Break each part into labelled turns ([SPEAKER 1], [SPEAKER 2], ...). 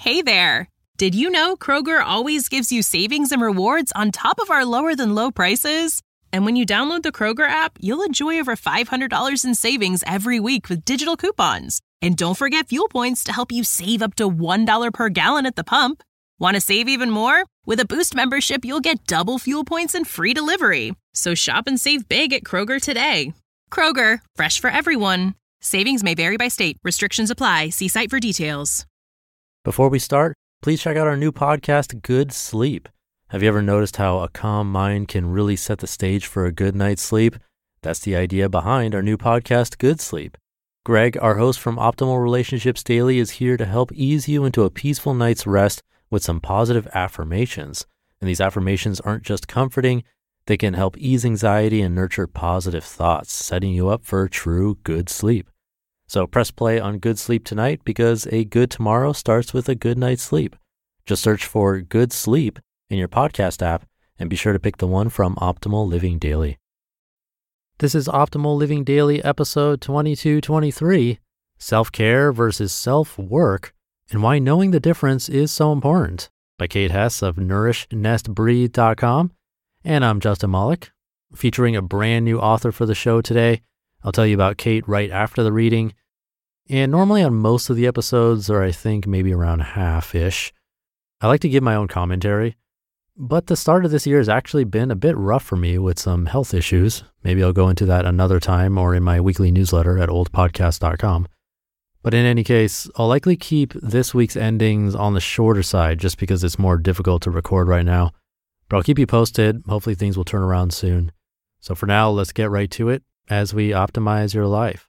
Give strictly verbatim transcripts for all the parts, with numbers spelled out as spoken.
[SPEAKER 1] Hey there! Did you know Kroger always gives you savings and rewards on top of our lower-than-low prices? And when you download the Kroger app, you'll enjoy over five hundred dollars in savings every week with digital coupons. And don't forget fuel points to help you save up to one dollar per gallon at the pump. Want to save even more? With a Boost membership, you'll get double fuel points and free delivery. So shop and save big at Kroger today. Kroger, fresh for everyone. Savings may vary by state. Restrictions apply. See site for details.
[SPEAKER 2] Before we start, please check out our new podcast, Good Sleep. Have you ever noticed how a calm mind can really set the stage for a good night's sleep? That's the idea behind our new podcast, Good Sleep. Greg, our host from Optimal Relationships Daily, is here to help ease you into a peaceful night's rest with some positive affirmations. And these affirmations aren't just comforting, they can help ease anxiety and nurture positive thoughts, setting you up for true good sleep. So press play on Good Sleep tonight because a good tomorrow starts with a good night's sleep. Just search for Good Sleep in your podcast app and be sure to pick the one from Optimal Living Daily. This is Optimal Living Daily episode twenty-two twenty-three, Self-Care versus Self-Work and Why Knowing the Difference is So Important, by Kate Hess of nourish nest breathe dot com. And I'm Justin Malik, featuring a brand new author for the show today. I'll tell you about Kate right after the reading. And normally on most of the episodes, or I think maybe around half-ish, I like to give my own commentary. But the start of this year has actually been a bit rough for me with some health issues. Maybe I'll go into that another time or in my weekly newsletter at old podcast dot com. But in any case, I'll likely keep this week's endings on the shorter side just because it's more difficult to record right now. But I'll keep you posted. Hopefully things will turn around soon. So for now, let's get right to it as we optimize your life.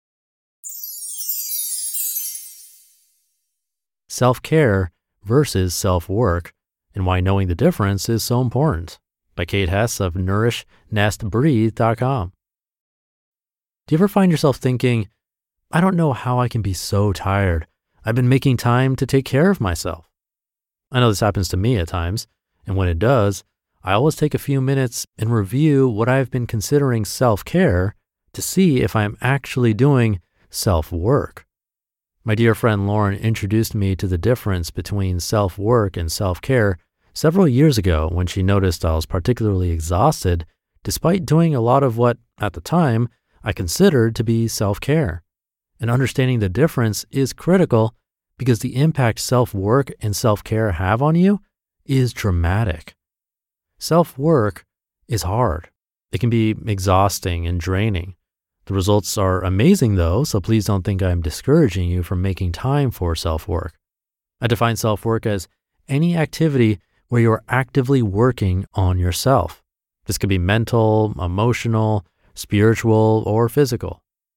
[SPEAKER 2] Self-Care versus Self-Work and Why Knowing the Difference is So Important, by Kate Hess of nourish nest breathe dot com. Do you ever find yourself thinking, I don't know how I can be so tired. I've been making time to take care of myself. I know this happens to me at times, and when it does, I always take a few minutes and review what I've been considering self-care to see if I'm actually doing self-work. My dear friend Lauren introduced me to the difference between self-work and self-care several years ago when she noticed I was particularly exhausted despite doing a lot of what, at the time, I considered to be self-care. And understanding the difference is critical because the impact self-work and self-care have on you is dramatic. Self-work is hard. It can be exhausting and draining. The results are amazing though, so please don't think I'm discouraging you from making time for self-work. I define self-work as any activity where you're actively working on yourself. This could be mental, emotional, spiritual, or physical.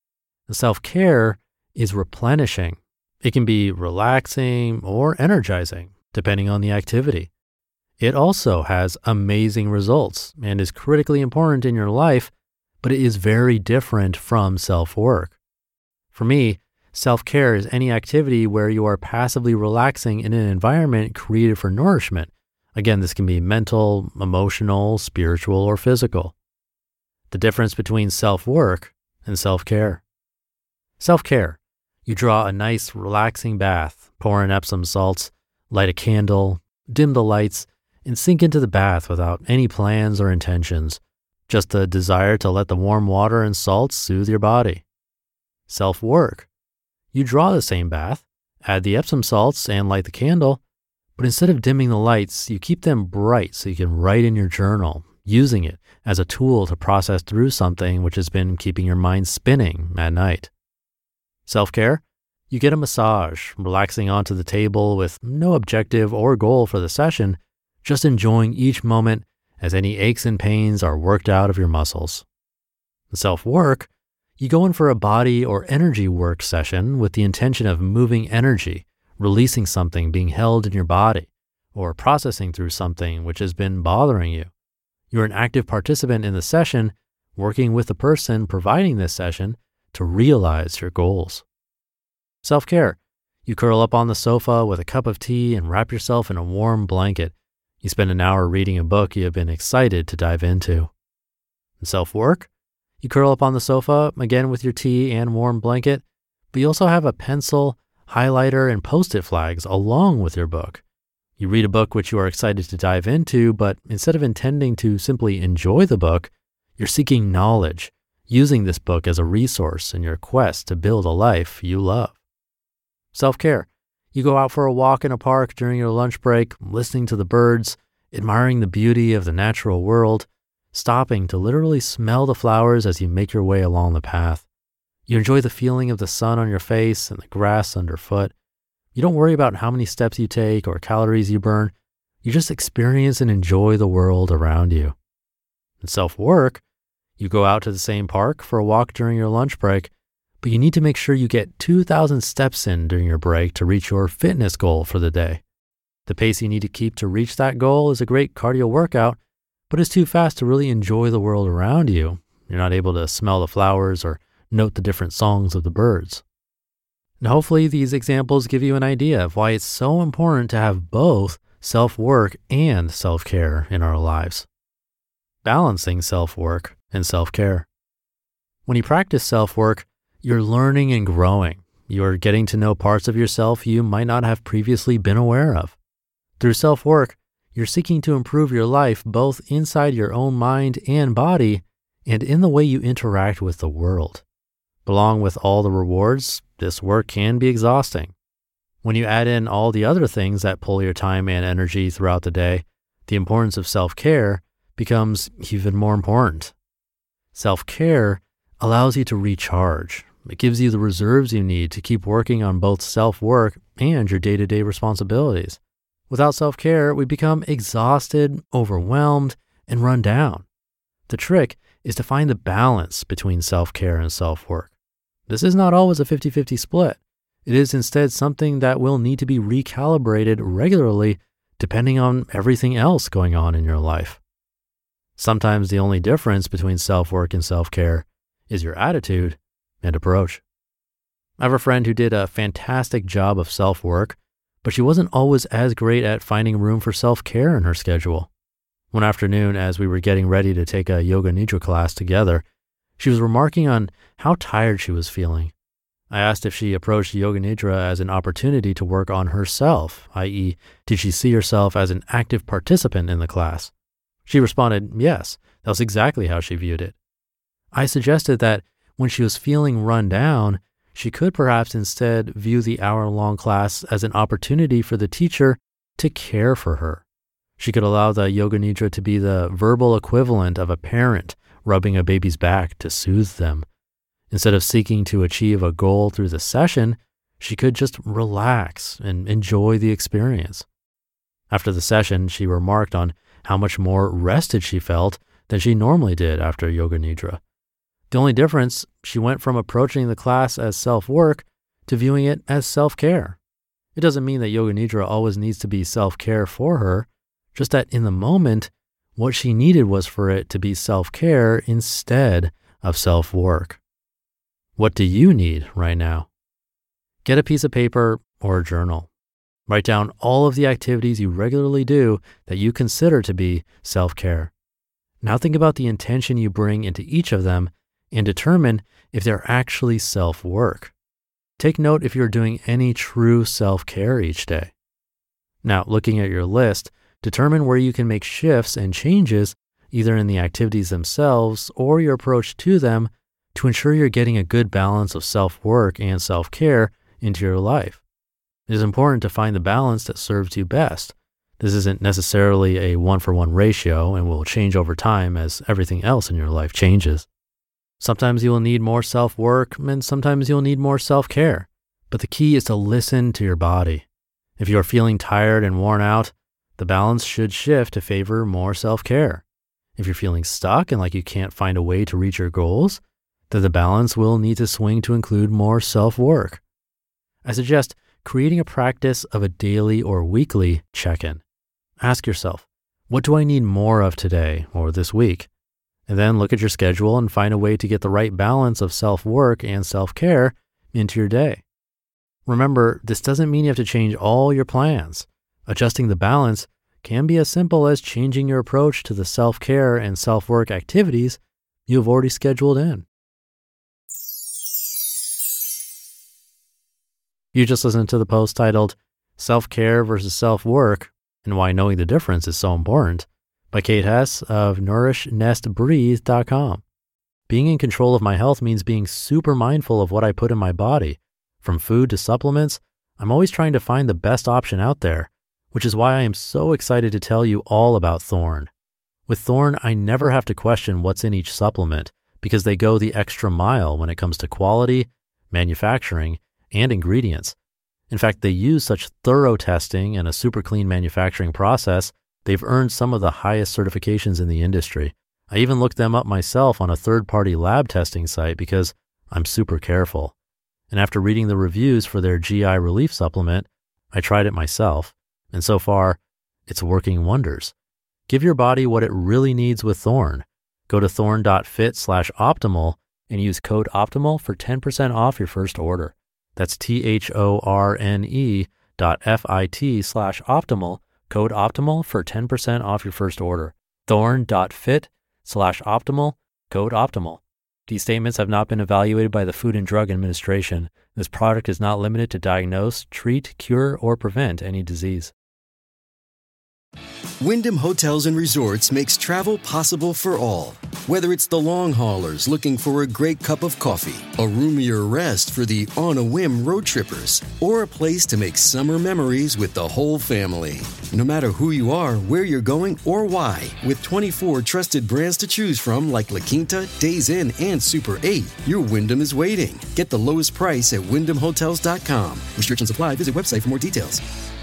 [SPEAKER 2] Self-care is replenishing. It can be relaxing or energizing, depending on the activity. It also has amazing results and is critically important in your life, but it is very different from self-work. For me, self-care is any activity where you are passively relaxing in an environment created for nourishment. Again, this can be mental, emotional, spiritual, or physical. The difference between self-work and self-care. Self-care. You draw a nice, relaxing bath, pour in Epsom salts, light a candle, dim the lights, and sink into the bath without any plans or intentions. Just the desire to let the warm water and salts soothe your body. Self-work. You draw the same bath, add the Epsom salts, and light the candle, but instead of dimming the lights, you keep them bright so you can write in your journal, using it as a tool to process through something which has been keeping your mind spinning at night. Self-care. You get a massage, relaxing onto the table with no objective or goal for the session, just enjoying each moment as any aches and pains are worked out of your muscles. Self-work, you go in for a body or energy work session with the intention of moving energy, releasing something being held in your body, or processing through something which has been bothering you. You're an active participant in the session, working with the person providing this session to realize your goals. Self-care, you curl up on the sofa with a cup of tea and wrap yourself in a warm blanket. You spend an hour reading a book you have been excited to dive into. And self-work, you curl up on the sofa, again with your tea and warm blanket, but you also have a pencil, highlighter and post-it flags along with your book. You read a book which you are excited to dive into, but instead of intending to simply enjoy the book, you're seeking knowledge, using this book as a resource in your quest to build a life you love. Self-care. You go out for a walk in a park during your lunch break, listening to the birds, admiring the beauty of the natural world, stopping to literally smell the flowers as you make your way along the path. You enjoy the feeling of the sun on your face and the grass underfoot. You don't worry about how many steps you take or calories you burn. You just experience and enjoy the world around you. In self-work, you go out to the same park for a walk during your lunch break, but you need to make sure you get two thousand steps in during your break to reach your fitness goal for the day. The pace you need to keep to reach that goal is a great cardio workout, but it's too fast to really enjoy the world around you. You're not able to smell the flowers or note the different songs of the birds. And hopefully these examples give you an idea of why it's so important to have both self-work and self-care in our lives. Balancing self-work and self-care. When you practice self-work, you're learning and growing. You're getting to know parts of yourself you might not have previously been aware of. Through self-work, you're seeking to improve your life both inside your own mind and body and in the way you interact with the world. Along with all the rewards, this work can be exhausting. When you add in all the other things that pull your time and energy throughout the day, the importance of self-care becomes even more important. Self-care allows you to recharge. It gives you the reserves you need to keep working on both self-work and your day-to-day responsibilities. Without self-care, we become exhausted, overwhelmed, and run down. The trick is to find the balance between self-care and self-work. This is not always a fifty-fifty split. It is instead something that will need to be recalibrated regularly depending on everything else going on in your life. Sometimes the only difference between self-work and self-care is your attitude and approach. I have a friend who did a fantastic job of self-work, but she wasn't always as great at finding room for self-care in her schedule. One afternoon, as we were getting ready to take a Yoga Nidra class together, she was remarking on how tired she was feeling. I asked if she approached Yoga Nidra as an opportunity to work on herself, that is, did she see herself as an active participant in the class? She responded, yes, that was exactly how she viewed it. I suggested that when she was feeling run down, she could perhaps instead view the hour-long class as an opportunity for the teacher to care for her. She could allow the Yoga Nidra to be the verbal equivalent of a parent rubbing a baby's back to soothe them. Instead of seeking to achieve a goal through the session, she could just relax and enjoy the experience. After the session, she remarked on how much more rested she felt than she normally did after Yoga Nidra. The only difference, she went from approaching the class as self-work to viewing it as self-care. It doesn't mean that Yoga Nidra always needs to be self-care for her, just that in the moment, what she needed was for it to be self-care instead of self-work. What do you need right now? Get a piece of paper or a journal. Write down all of the activities you regularly do that you consider to be self-care. Now think about the intention you bring into each of them and determine if they're actually self-work. Take note if you're doing any true self-care each day. Now, looking at your list, determine where you can make shifts and changes either in the activities themselves or your approach to them to ensure you're getting a good balance of self-work and self-care into your life. It is important to find the balance that serves you best. This isn't necessarily a one-for-one ratio and will change over time as everything else in your life changes. Sometimes you will need more self-work and sometimes you'll need more self-care. But the key is to listen to your body. If you are feeling tired and worn out, the balance should shift to favor more self-care. If you're feeling stuck and like you can't find a way to reach your goals, then the balance will need to swing to include more self-work. I suggest creating a practice of a daily or weekly check-in. Ask yourself, what do I need more of today or this week? And then look at your schedule and find a way to get the right balance of self-work and self-care into your day. Remember, this doesn't mean you have to change all your plans. Adjusting the balance can be as simple as changing your approach to the self-care and self-work activities you have already scheduled in. You just listened to the post titled Self-Care versus Self-Work and Why Knowing the Difference is So Important by Kate Hess of nourish nest breathe dot com. Being in control of my health means being super mindful of what I put in my body. From food to supplements, I'm always trying to find the best option out there, which is why I am so excited to tell you all about Thorne. With Thorne, I never have to question what's in each supplement because they go the extra mile when it comes to quality, manufacturing, and ingredients. In fact, they use such thorough testing and a super clean manufacturing process, they've earned some of the highest certifications in the industry. I even looked them up myself on a third-party lab testing site because I'm super careful. And after reading the reviews for their G I relief supplement, I tried it myself. And so far, it's working wonders. Give your body what it really needs with Thorne. Go to thorne.fit slash optimal and use code OPTIMAL for ten percent off your first order. That's T-H-O-R-N-E dot F-I-T slash optimal, code OPTIMAL for ten percent off your first order. Thorne.fit slash optimal, code OPTIMAL. These statements have not been evaluated by the Food and Drug Administration. This product is not limited to diagnose, treat, cure, or prevent any disease.
[SPEAKER 3] Wyndham Hotels and Resorts makes travel possible for all. Whether it's the long haulers looking for a great cup of coffee, a roomier rest for the on-a-whim road trippers, or a place to make summer memories with the whole family. No matter who you are, where you're going, or why, with twenty-four trusted brands to choose from like La Quinta, Days Inn, and Super eight, your Wyndham is waiting. Get the lowest price at wyndham hotels dot com. Restrictions apply. Visit website for more details.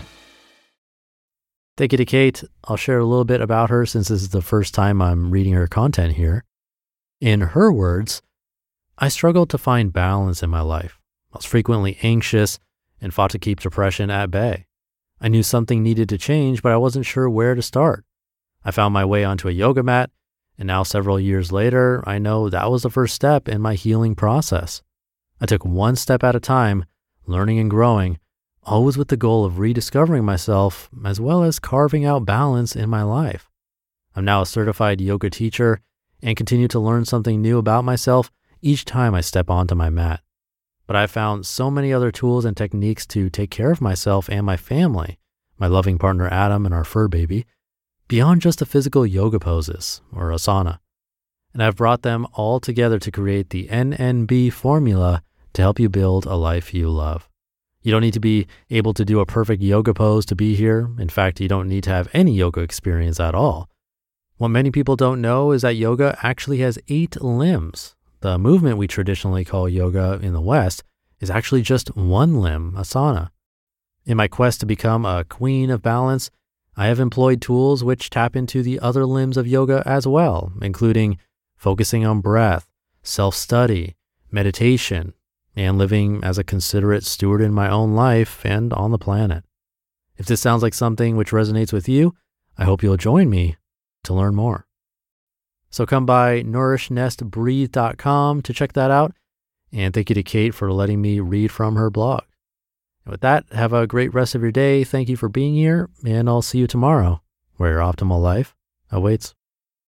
[SPEAKER 2] Thank you to Kate. I'll share a little bit about her since this is the first time I'm reading her content here. In her words, I struggled to find balance in my life. I was frequently anxious and fought to keep depression at bay. I knew something needed to change, but I wasn't sure where to start. I found my way onto a yoga mat, and now several years later, I know that was the first step in my healing process. I took one step at a time, learning and growing, always with the goal of rediscovering myself as well as carving out balance in my life. I'm now a certified yoga teacher and continue to learn something new about myself each time I step onto my mat. But I've found so many other tools and techniques to take care of myself and my family, my loving partner Adam and our fur baby, beyond just the physical yoga poses or asana. And I've brought them all together to create the N N B formula to help you build a life you love. You don't need to be able to do a perfect yoga pose to be here. In fact, you don't need to have any yoga experience at all. What many people don't know is that yoga actually has eight limbs. The movement we traditionally call yoga in the West is actually just one limb, asana. In my quest to become a queen of balance, I have employed tools which tap into the other limbs of yoga as well, including focusing on breath, self-study, meditation, and living as a considerate steward in my own life and on the planet. If this sounds like something which resonates with you, I hope you'll join me to learn more. So come by nourish nest breathe dot com to check that out. And thank you to Kate for letting me read from her blog. And with that, have a great rest of your day. Thank you for being here, and I'll see you tomorrow, where your optimal life awaits.